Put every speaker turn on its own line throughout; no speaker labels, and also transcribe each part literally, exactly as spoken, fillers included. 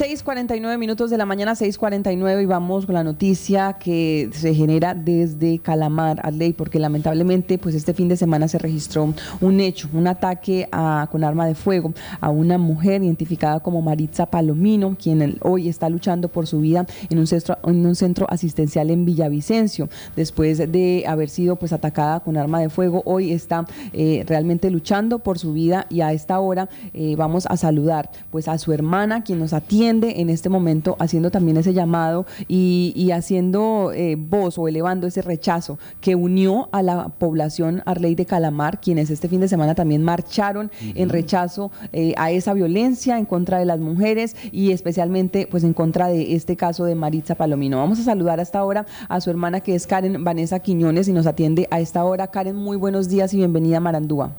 seis cuarenta y nueve minutos de la mañana, seis cuarenta y nueve, y vamos con la noticia que se genera desde Calamar, Arley, porque lamentablemente pues este fin de semana se registró un hecho, un ataque a, con arma de fuego a una mujer identificada como Maritza Palomino, quien hoy está luchando por su vida en un centro, en un centro asistencial en Villavicencio, después de haber sido pues atacada con arma de fuego. Hoy está eh, realmente luchando por su vida, y a esta hora eh, vamos a saludar pues a su hermana, quien nos atiende en este momento, haciendo también ese llamado y, y haciendo eh, voz o elevando ese rechazo que unió a la población, Arley, de Calamar, quienes este fin de semana también marcharon uh-huh. en rechazo eh, a esa violencia en contra de las mujeres, y especialmente pues en contra de este caso de Maritza Palomino. Vamos a saludar hasta ahora a su hermana, que es Karen Vanessa Quiñones, y nos atiende a esta hora. Karen, muy buenos días y bienvenida a Marandúa.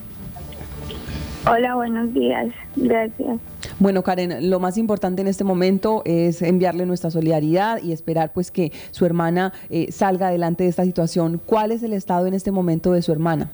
Hola, buenos días. Gracias.
Bueno, Karen, lo más importante en este momento es enviarle nuestra solidaridad y esperar pues que su hermana eh, salga adelante de esta situación. ¿Cuál es el estado en este momento de su hermana?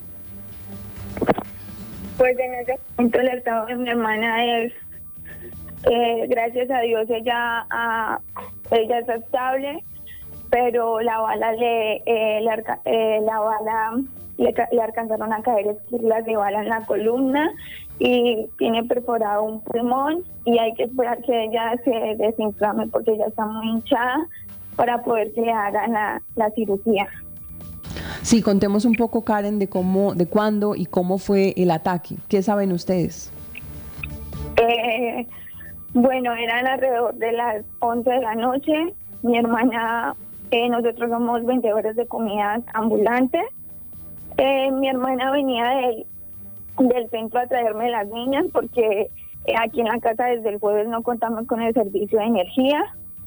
Pues en este momento el estado de mi hermana es, eh, gracias a Dios, ella, a, ella es estable, pero la bala le, eh, le arca, eh, la bala le, le alcanzaron a caer esquirlas de bala en la columna y tiene perforado un pulmón, y hay que esperar que ella se desinflame porque ella está muy hinchada para poder que le hagan la, la cirugía.
Sí, contemos un poco, Karen, de cómo, de cuándo y cómo fue el ataque. ¿Qué saben ustedes?
Eh, bueno, eran alrededor de las once de la noche. Mi hermana, eh, nosotros somos vendedores de comidas ambulantes. Eh, mi hermana venía del, del centro a traerme las niñas porque eh, aquí en la casa desde el jueves no contamos con el servicio de energía.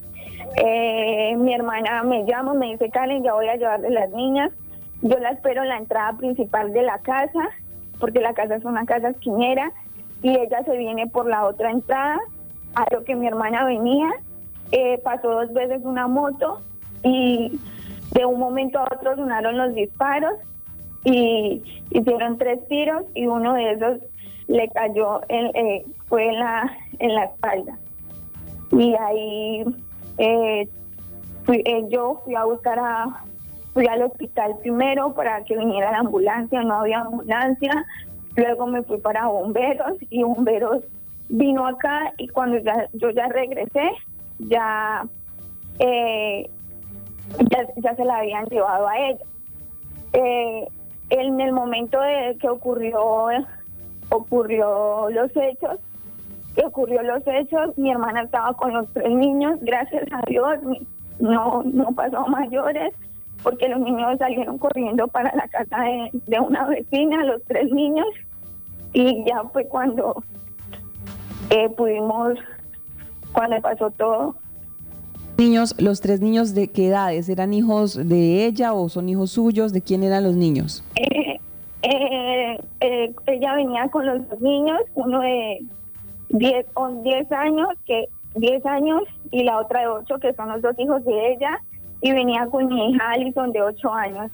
Eh, mi hermana me llama, me dice: Karen, ya voy a llevarle las niñas. Yo la espero en la entrada principal de la casa, porque la casa es una casa esquinera, y ella se viene por la otra entrada. A lo que mi hermana venía, eh, pasó dos veces una moto, y de un momento a otro sonaron los disparos, y hicieron tres tiros, y uno de esos le cayó, en, eh, fue en la, en la espalda. Y ahí eh, fui, eh, yo fui a buscar a... Fui al hospital primero para que viniera la ambulancia, no había ambulancia. Luego me fui para bomberos, y bomberos vino acá, y cuando ya, yo ya regresé, ya, eh, ya, ya se la habían llevado a ella. Eh, en el momento de que ocurrió, ocurrió los hechos, que ocurrió los hechos, mi hermana estaba con los tres niños, gracias a Dios, no, no pasó a mayores, porque los niños salieron corriendo para la casa de, de una vecina, los tres niños, y ya fue cuando eh, pudimos, cuando pasó todo.
Niños, los tres niños, ¿de qué edades? ¿Eran hijos de ella o son hijos suyos? ¿De quién eran los niños?
Eh, eh, eh, ella venía con los dos niños, uno de diez años, que diez años, y la otra de ocho, que son los dos hijos de ella, y venía con mi hija Alison de ocho años.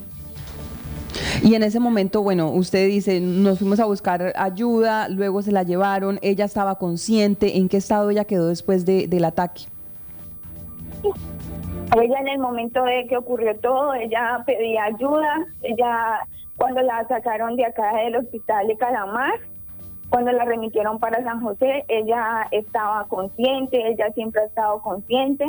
Y en ese momento, bueno, usted dice, nos fuimos a buscar ayuda, luego se la llevaron, ella estaba consciente. ¿En qué estado ella quedó después de, del ataque?
Ella, en el momento de que ocurrió todo, ella pedía ayuda. Ella, cuando la sacaron de acá del hospital de Calamar, cuando la remitieron para San José, ella estaba consciente, ella siempre ha estado consciente.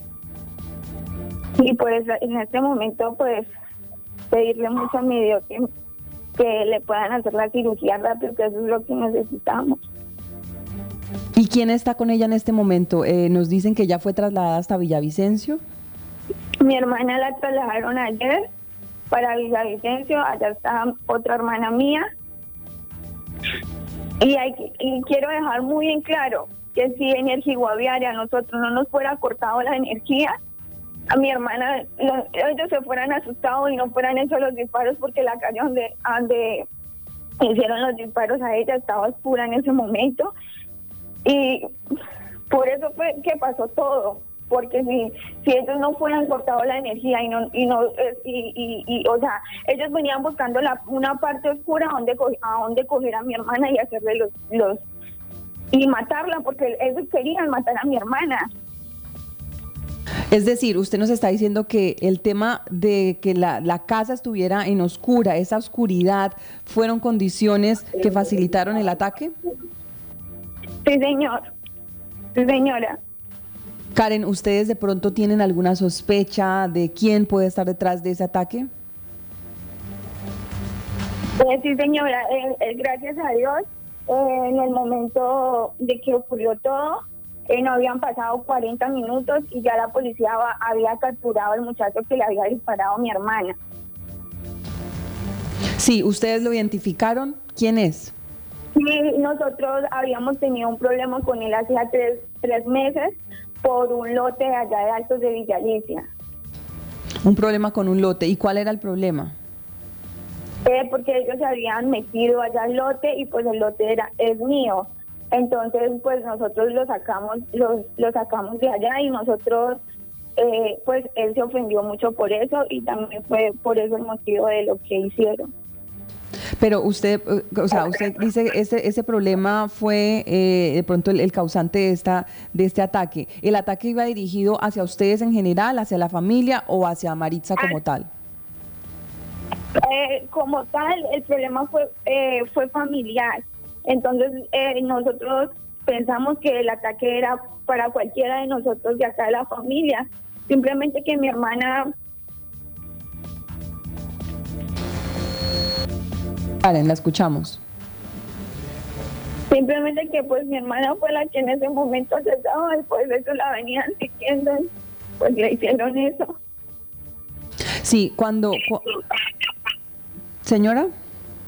Y pues en este momento, pues, pedirle mucho a mi Dios que, que le puedan hacer la cirugía rápido, que eso es lo que necesitamos.
¿Y quién está con ella en este momento? Eh, nos dicen que ya fue trasladada hasta Villavicencio.
Mi hermana la trasladaron ayer para Villavicencio, allá está otra hermana mía. Y, hay, y quiero dejar muy en claro que si Energiguaviare a nosotros no nos fuera cortado la energía, a mi hermana, los, ellos se fueran asustados y no fueran hechos los disparos, porque la calle donde, donde hicieron los disparos a ella estaba oscura en ese momento, y por eso fue que pasó todo, porque si si ellos no fueran cortado la energía y no y no y, y, y o sea, ellos venían buscando la una parte oscura donde a donde coger a mi hermana y hacerle los los y matarla, porque ellos querían matar a mi hermana.
Es decir, usted nos está diciendo que el tema de que la, la casa estuviera en oscura, esa oscuridad, ¿fueron condiciones que facilitaron el ataque?
Sí, señor. Sí, señora.
Karen, ¿ustedes de pronto tienen alguna sospecha de quién puede estar detrás de ese ataque?
Eh, sí, señora. Eh, eh, gracias a Dios, eh, en el momento de que ocurrió todo, Eh, no habían pasado cuarenta minutos y ya la policía va, había capturado al muchacho que le había disparado a mi hermana.
Sí, ¿ustedes lo identificaron? ¿Quién es?
Sí, nosotros habíamos tenido un problema con él hacía tres, tres meses por un lote allá de Altos de Villa Alicia.
Un problema con un lote. ¿Y cuál era el problema?
Eh, porque ellos se habían metido allá al lote y pues el lote era es mío. Entonces, pues nosotros lo sacamos, lo, lo sacamos de allá y nosotros, eh, pues él se ofendió mucho por eso y también fue por eso el motivo de lo que hicieron.
Pero usted, o sea, usted dice ese ese problema fue eh, de pronto el, el causante de esta de este ataque. ¿El ataque iba dirigido hacia ustedes en general, hacia la familia o hacia Maritza como tal?
Eh, como tal, el problema fue eh, fue familiar. Entonces, eh, nosotros pensamos que el ataque era para cualquiera de nosotros de acá de la familia. Simplemente que mi hermana...
Karen, la escuchamos.
Simplemente que pues mi hermana fue la que en ese momento se estaba y pues eso la venían siguiendo, pues le hicieron eso.
Sí, cuando... Cu Señora.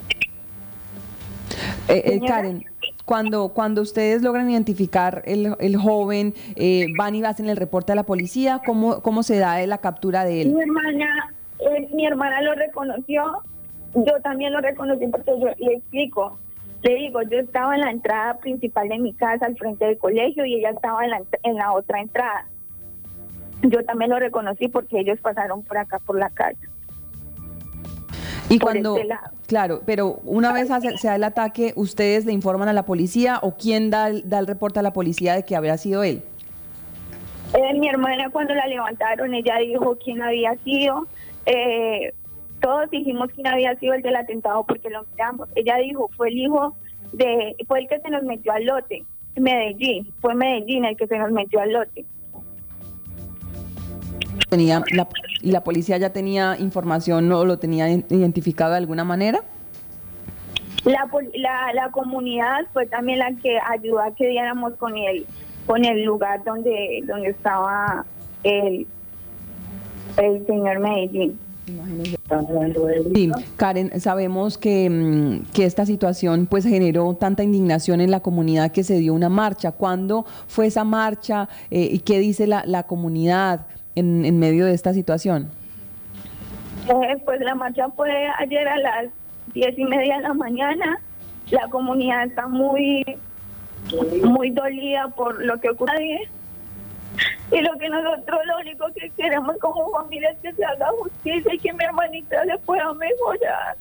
Eh, eh, Karen, cuando cuando ustedes logran identificar el, el joven, eh, van y hacen el reporte a la policía, ¿cómo cómo se da la captura de él?
Mi hermana, eh, mi hermana lo reconoció, yo también lo reconocí porque yo le explico, le digo, yo estaba en la entrada principal de mi casa, al frente del colegio, y ella estaba en la, en la otra entrada. Yo también lo reconocí porque ellos pasaron por acá, por la casa.
Y cuando, claro, pero una vez hace, se da el ataque, ¿ustedes le informan a la policía o quién da el, da el reporte a la policía de que habría sido él?
Eh, mi hermana cuando la levantaron, ella dijo quién había sido. Eh, todos dijimos quién había sido el del atentado porque lo miramos. Ella dijo, fue el hijo de, fue el que se nos metió al lote, Medellín, fue Medellín el que se nos metió al lote.
Tenía la, ¿Y la policía ya tenía información o lo tenía identificado de alguna manera?
La, la, la comunidad fue también la que ayudó a que diéramos con el, con el lugar donde, donde estaba el, el señor Medellín.
Sí, Karen, sabemos que, que esta situación pues generó tanta indignación en la comunidad que se dio una marcha. ¿Cuándo fue esa marcha eh, y qué dice la, la comunidad en, en medio de esta situación?
Eh, pues la marcha fue ayer a las diez y media de la mañana. La comunidad está muy, muy dolida por lo que ocurre. Y lo que nosotros lo único que queremos como familia es que se haga justicia y que mi hermanita se pueda mejorar.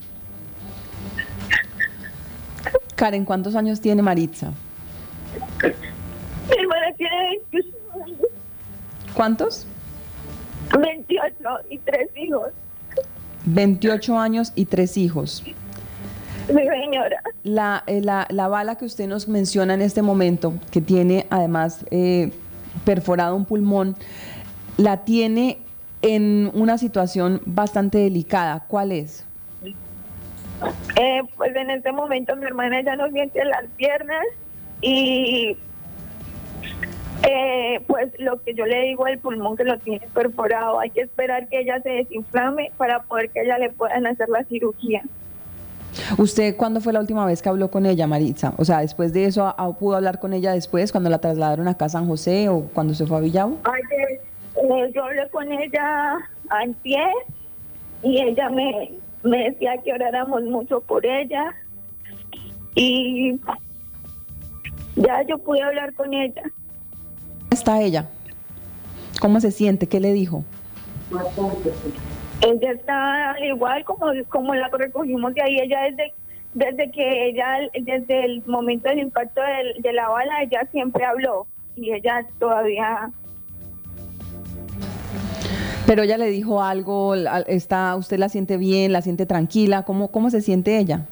Karen, ¿cuántos años tiene Maritza?
Mi hermana tiene veintiocho años.
¿Cuántos?
veintiocho y tres hijos.
veintiocho años y tres hijos.
Mi señora.
La, eh, la, la bala que usted nos menciona en este momento, que tiene además eh, perforado un pulmón, la tiene en una situación bastante delicada. ¿Cuál es?
Eh, pues en este momento mi hermana ya no siente las piernas y eh, pues lo que yo le digo, el pulmón que lo tiene perforado, hay que esperar que ella se desinflame para poder que ella le puedan hacer la cirugía.
¿Usted cuándo fue la última vez que habló con ella, Maritza? O sea, después de eso, ¿pudo hablar con ella después, cuando la trasladaron acá a San José o cuando se fue a Villavo?
Ayer, eh, yo hablé con ella antier y ella me, me decía que oráramos mucho por ella y ya yo pude hablar con ella.
¿Cómo está ella? ¿Cómo se siente? ¿Qué le dijo?
Ella está igual como, como la recogimos de ahí. Ella desde, desde que ella, desde el momento del impacto del- de la bala, ella siempre habló y ella todavía...
Pero ella le dijo algo, la- está, ¿usted la siente bien, la siente tranquila? ¿Cómo, cómo se siente ella?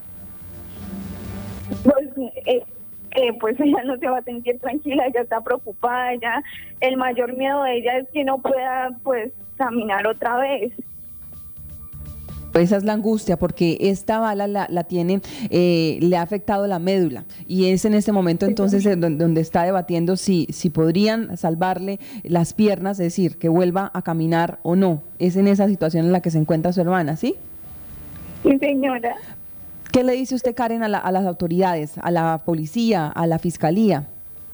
Pues, eh, eh, pues ella no se va a sentir tranquila, ella está preocupada, ella, el mayor miedo de ella es que no pueda pues caminar otra vez.
Esa es la angustia, porque esta bala la, la tiene, eh, le ha afectado la médula y es en este momento entonces en don- donde está debatiendo si, si podrían salvarle las piernas, es decir, que vuelva a caminar o no. Es en esa situación en la que se encuentra su hermana, ¿sí?
Sí, señora.
¿Qué le dice usted, Karen, a, la- a las autoridades, a la policía, a la fiscalía?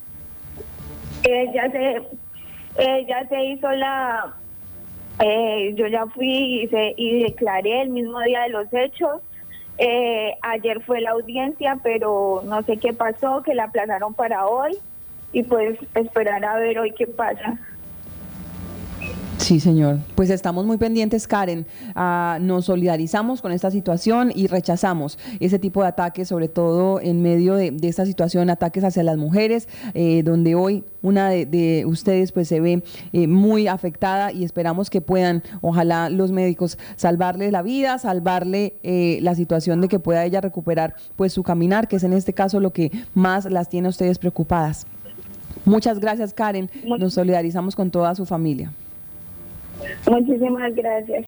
Ella se, ella se hizo la, eh, yo ya fui y, se, y declaré el mismo día de los hechos. Eh, ayer fue la audiencia, pero no sé qué pasó, que la aplazaron para hoy y pues esperar a ver hoy qué pasa.
Sí, señor. Pues estamos muy pendientes, Karen. Ah, nos solidarizamos con esta situación y rechazamos ese tipo de ataques, sobre todo en medio de, de esta situación, ataques hacia las mujeres, eh, donde hoy una de, de ustedes pues se ve eh, muy afectada y esperamos que puedan, ojalá los médicos, salvarle la vida, salvarle eh, la situación de que pueda ella recuperar pues su caminar, que es en este caso lo que más las tiene a ustedes preocupadas. Muchas gracias, Karen. Nos solidarizamos con toda su familia.
Muchísimas gracias.